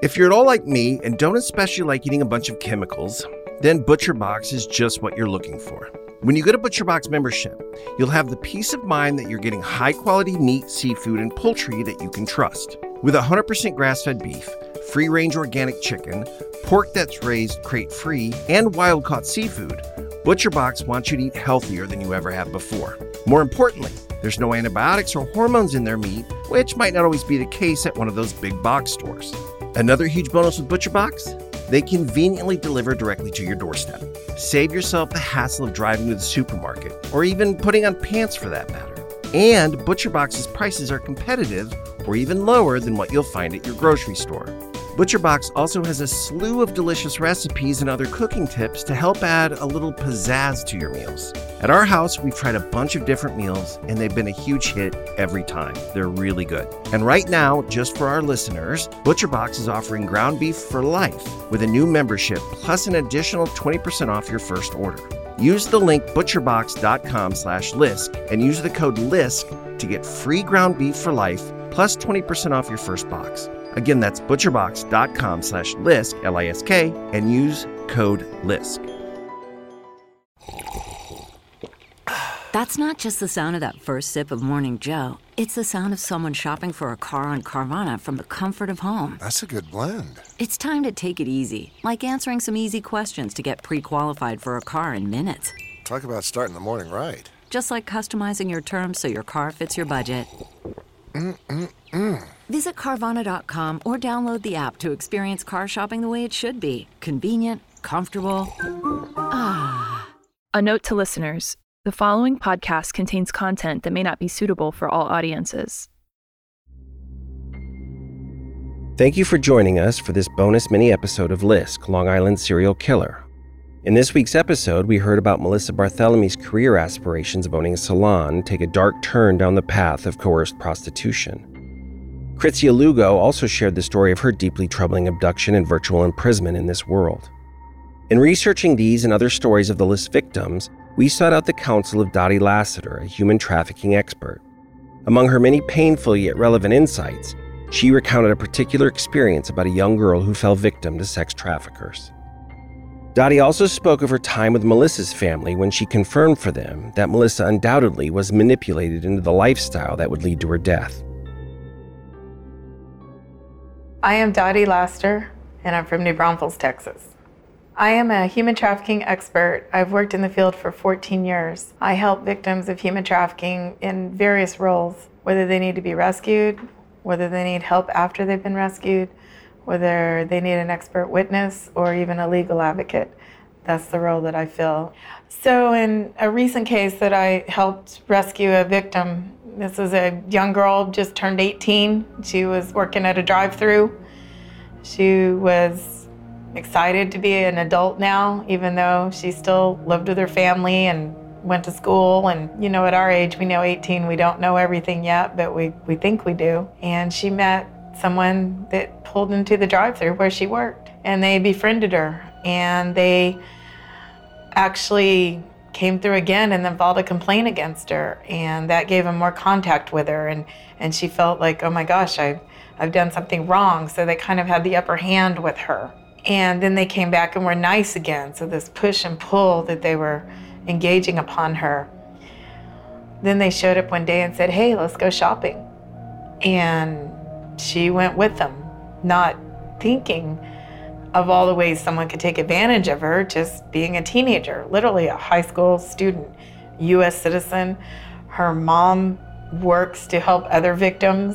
If you're at all like me and don't especially like eating a bunch of chemicals, then ButcherBox is just what you're looking for. When you get a ButcherBox membership, you'll have the peace of mind that you're getting high-quality meat, seafood, and poultry that you can trust. With 100% grass-fed beef, free-range organic chicken, pork that's raised crate-free, and wild-caught seafood, ButcherBox wants you to eat healthier than you ever have before. More importantly, there's no antibiotics or hormones in their meat, which might not always be the case at one of those big box stores. Another huge bonus with ButcherBox? They conveniently deliver directly to your doorstep. Save yourself the hassle of driving to the supermarket, or even putting on pants for that matter. And ButcherBox's prices are competitive, or even lower than what you'll find at your grocery store. ButcherBox also has a slew of delicious recipes and other cooking tips to help add a little pizzazz to your meals. At our house, we've tried a bunch of different meals, and they've been a huge hit every time. They're really good. And right now, just for our listeners, ButcherBox is offering ground beef for life with a new membership, plus an additional 20% off your first order. Use the link butcherbox.com/LISK and use the code LISK to get free ground beef for life, plus 20% off your first box. Again, that's butcherbox.com/LISK, L-I-S-K, and use code LISK. That's not just the sound of that first sip of Morning Joe. It's the sound of someone shopping for a car on Carvana from the comfort of home. That's a good blend. It's time to take it easy, like answering some easy questions to get pre-qualified for a car in minutes. Talk about starting the morning right. Just like customizing your terms so your car fits your budget. Visit Carvana.com or download the app to experience car shopping the way it should be. Convenient, comfortable. Ah. A note to listeners. The following podcast contains content that may not be suitable for all audiences. Thank you for joining us for this bonus mini episode of LISK, Long Island Serial Killer. In this week's episode, we heard about Melissa Barthelемy's career aspirations of owning a salon take a dark turn down the path of coerced prostitution. Kritzia Lugo also shared the story of her deeply troubling abduction and virtual imprisonment in this world. In researching these and other stories of the LISK victims, we sought out the counsel of Dottie Lassiter, a human trafficking expert. Among her many painful yet relevant insights, she recounted a particular experience about a young girl who fell victim to sex traffickers. Dottie also spoke of her time with Melissa's family when she confirmed for them that Melissa undoubtedly was manipulated into the lifestyle that would lead to her death. I am Dottie Lassiter, and I'm from New Braunfels, Texas. I am a human trafficking expert. I've worked in the field for 14 years. I help victims of human trafficking in various roles, whether they need to be rescued, whether they need help after they've been rescued, whether they need an expert witness or even a legal advocate. That's the role that I fill. So in a recent case that I helped rescue a victim, this was a young girl, just turned 18. She was working at a drive-thru. She was excited to be an adult now, even though she still lived with her family and went to school. And, you know, at our age, we know 18, we don't know everything yet, but we think we do. And she met someone that pulled into the drive-thru where she worked, and they befriended her. And they actually came through again and then filed a complaint against her. And that gave them more contact with her. And she felt like, oh my gosh, I've done something wrong. So they kind of had the upper hand with her. And then they came back and were nice again. So this push and pull that they were engaging upon her. Then they showed up one day and said, hey, let's go shopping. And she went with them, not thinking of all the ways someone could take advantage of her, just being a teenager, literally a high school student, U.S. citizen. Her mom works to help other victims.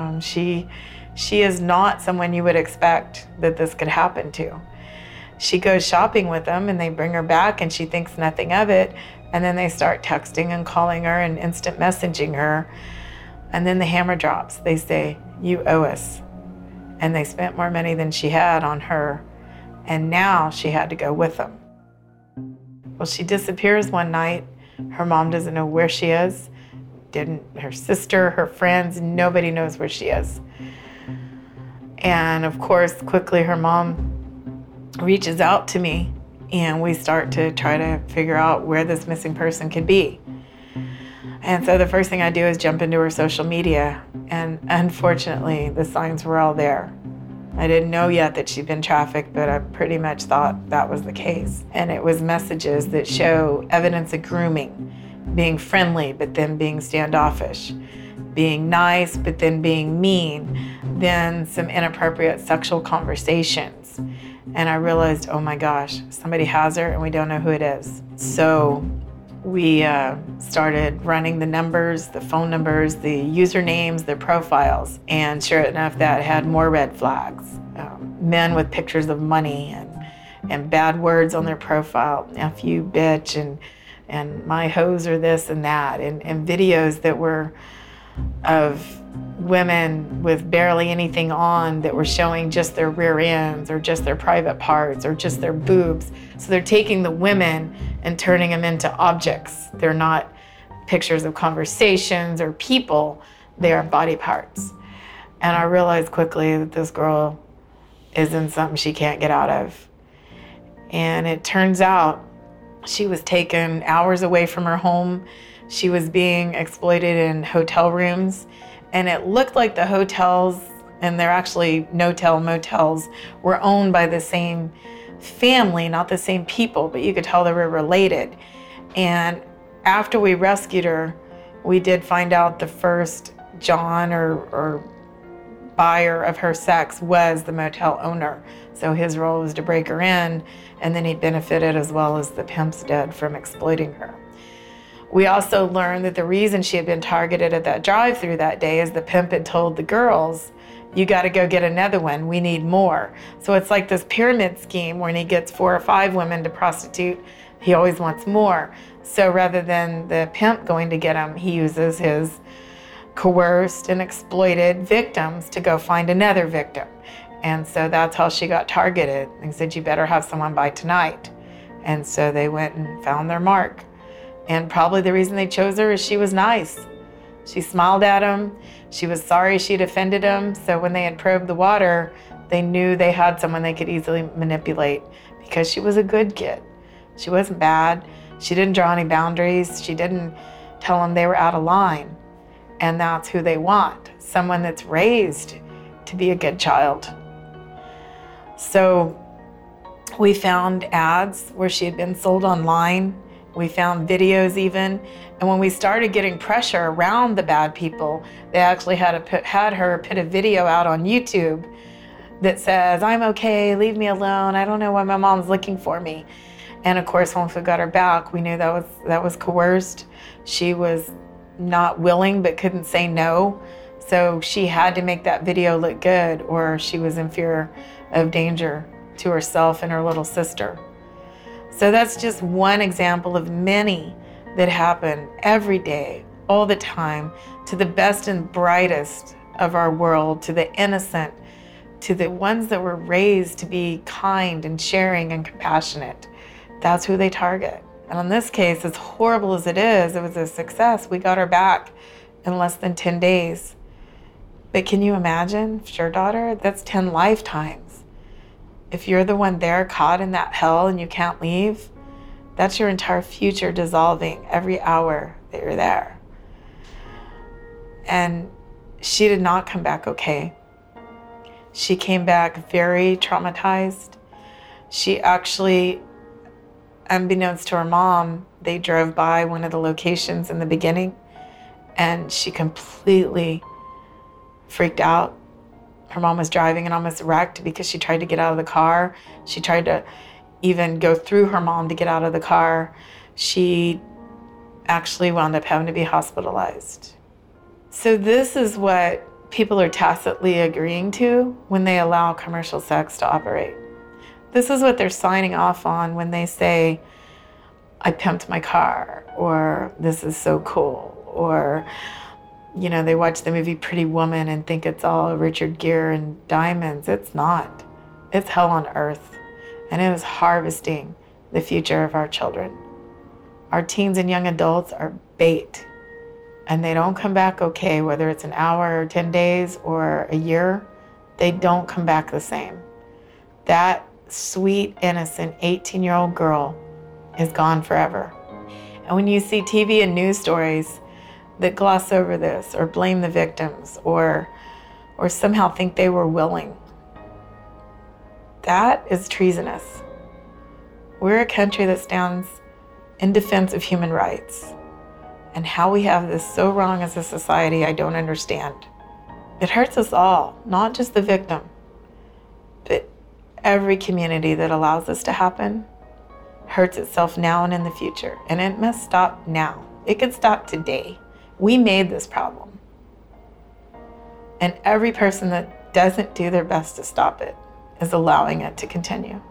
She is not someone you would expect that this could happen to. She goes shopping with them and they bring her back and she thinks nothing of it. And then they start texting and calling her and instant messaging her. And then the hammer drops. They say, you owe us. And they spent more money than she had on her. And now she had to go with them. Well, she disappears one night. Her mom doesn't know where she is. Her sister, her friends, nobody knows where she is. And of course, quickly her mom reaches out to me and we start to try to figure out where this missing person could be. And so the first thing I do is jump into her social media, and unfortunately the signs were all there. I didn't know yet that she'd been trafficked, but I pretty much thought that was the case. And it was messages that show evidence of grooming, being friendly, but then being standoffish, being nice, but then being mean, then some inappropriate sexual conversations. And I realized, oh my gosh, somebody has her and we don't know who it is. So we started running the numbers, the phone numbers, the usernames, the profiles, and sure enough, that had more red flags. Men with pictures of money and bad words on their profile, F you, bitch, and my hoes are this and that, and videos that were of women with barely anything on that were showing just their rear ends or just their private parts or just their boobs. So they're taking the women and turning them into objects. They're not pictures of conversations or people, they are body parts. And I realized quickly that this girl is in something she can't get out of. And it turns out she was taken hours away from her home. She was being exploited in hotel rooms. And it looked like the hotels, and they're actually no-tell motels, were owned by the same family, not the same people, but you could tell they were related. And after we rescued her, we did find out the first John or buyer of her sex was the motel owner. So his role was to break her in, and then he benefited as well as the pimps did from exploiting her. We also learned that the reason she had been targeted at that drive-thru that day is the pimp had told the girls, you got to go get another one, we need more. So it's like this pyramid scheme when he gets 4 or 5 women to prostitute, he always wants more. So rather than the pimp going to get him, he uses his coerced and exploited victims to go find another victim. And so that's how she got targeted. They said, you better have someone by tonight. And so they went and found their mark. And probably the reason they chose her is she was nice. She smiled at him. She was sorry she'd offended him. So when they had probed the water, they knew they had someone they could easily manipulate because she was a good kid. She wasn't bad. She didn't draw any boundaries. She didn't tell them they were out of line. And that's who they want, someone that's raised to be a good child. So we found ads where she had been sold online. We found videos even. And when we started getting pressure around the bad people, they actually had her put a video out on YouTube that says, I'm okay, leave me alone. I don't know why my mom's looking for me. And of course, once we got her back, we knew that was coerced. She was not willing, but couldn't say no. So she had to make that video look good, or she was in fear of danger to herself and her little sister. So that's just one example of many that happen every day, all the time, to the best and brightest of our world, to the innocent, to the ones that were raised to be kind and sharing and compassionate. That's who they target. And in this case, as horrible as it is, it was a success. We got her back in less than 10 days. But can you imagine, for your daughter, that's 10 lifetimes. If you're the one there caught in that hell and you can't leave, that's your entire future dissolving every hour that you're there. And she did not come back okay. She came back very traumatized. She actually, unbeknownst to her mom, they drove by one of the locations in the beginning and she completely freaked out. Her mom was driving and almost wrecked because she tried to get out of the car. She tried to even go through her mom to get out of the car. She actually wound up having to be hospitalized. So this is what people are tacitly agreeing to when they allow commercial sex to operate. This is what they're signing off on when they say, I pimped my car, or this is so cool, or they watch the movie Pretty Woman and think it's all Richard Gere and diamonds. It's not. It's hell on earth. And it is harvesting the future of our children. Our teens and young adults are bait. And they don't come back okay, whether it's an hour or 10 days or a year. They don't come back the same. That sweet, innocent 18-year-old girl is gone forever. And when you see TV and news stories that gloss over this or blame the victims or somehow think they were willing, That is treasonous. We're a country that stands in defense of human rights. And how we have this so wrong as a society, I don't understand. It hurts us all, not just the victim, but every community that allows this to happen hurts itself now and in the future. And it must stop now. It could stop today. We made this problem. And every person that doesn't do their best to stop it is allowing it to continue.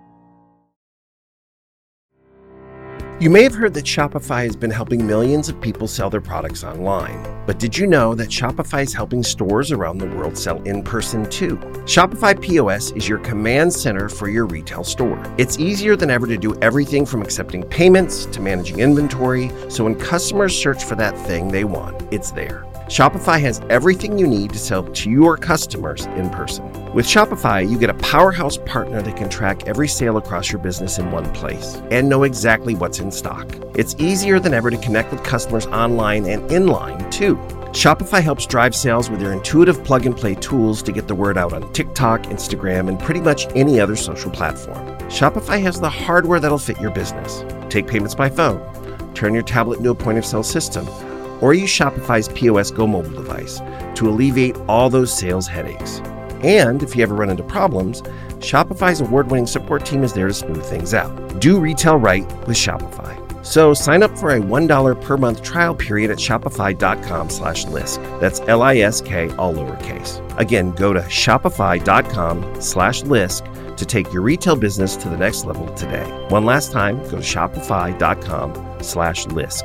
You may have heard that Shopify has been helping millions of people sell their products online. But did you know that Shopify is helping stores around the world sell in person too? Shopify POS is your command center for your retail store. It's easier than ever to do everything from accepting payments to managing inventory, so when customers search for that thing they want, it's there. Shopify has everything you need to sell to your customers in person. With Shopify, you get a powerhouse partner that can track every sale across your business in one place and know exactly what's in stock. It's easier than ever to connect with customers online and inline, too. Shopify helps drive sales with their intuitive plug-and-play tools to get the word out on TikTok, Instagram, and pretty much any other social platform. Shopify has the hardware that'll fit your business. Take payments by phone, turn your tablet into a point-of-sale system, or use Shopify's POS Go mobile device to alleviate all those sales headaches. And if you ever run into problems, Shopify's award-winning support team is there to smooth things out. Do retail right with Shopify. So sign up for a $1 per month trial period at shopify.com/lisk. That's LISK, all lowercase. Again, go to shopify.com/lisk to take your retail business to the next level today. One last time, go to shopify.com/lisk.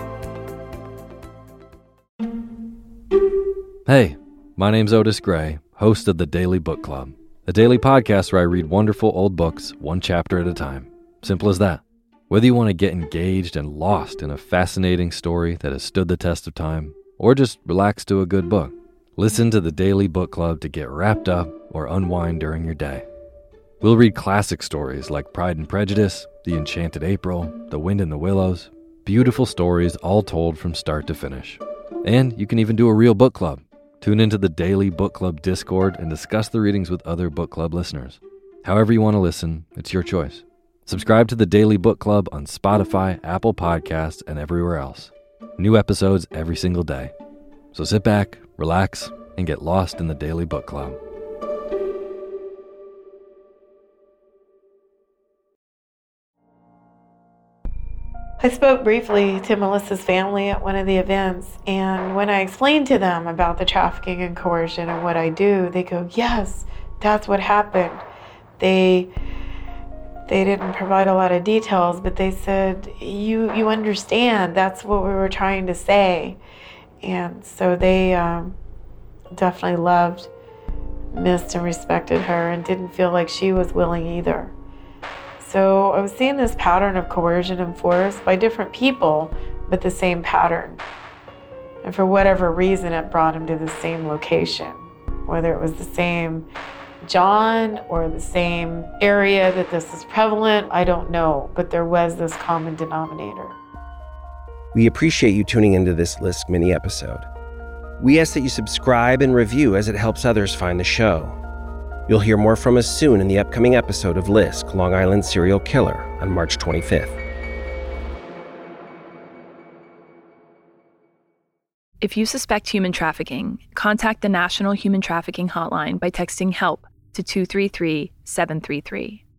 Hey, my name's Otis Gray, host of the Daily Book Club, a daily podcast where I read wonderful old books one chapter at a time. Simple as that. Whether you want to get engaged and lost in a fascinating story that has stood the test of time, or just relax to a good book, listen to the Daily Book Club to get wrapped up or unwind during your day. We'll read classic stories like Pride and Prejudice, The Enchanted April, The Wind in the Willows, beautiful stories all told from start to finish. And you can even do a real book club. Tune into the Daily Book Club Discord and discuss the readings with other book club listeners. However you want to listen, it's your choice. Subscribe to the Daily Book Club on Spotify, Apple Podcasts, and everywhere else. New episodes every single day. So sit back, relax, and get lost in the Daily Book Club. I spoke briefly to Melissa's family at one of the events, and when I explained to them about the trafficking and coercion and what I do, they go, yes, that's what happened. They didn't provide a lot of details, but they said, you understand, that's what we were trying to say. And so they definitely loved, missed, and respected her and didn't feel like she was willing either. So I was seeing this pattern of coercion and force by different people, but the same pattern. And for whatever reason, it brought him to the same location, whether it was the same John or the same area that this is prevalent, I don't know, but there was this common denominator. We appreciate you tuning into this Lisk mini episode. We ask that you subscribe and review as it helps others find the show. You'll hear more from us soon in the upcoming episode of Lisk, Long Island Serial Killer on March 25th. If you suspect human trafficking, contact the National Human Trafficking Hotline by texting HELP to 233-733.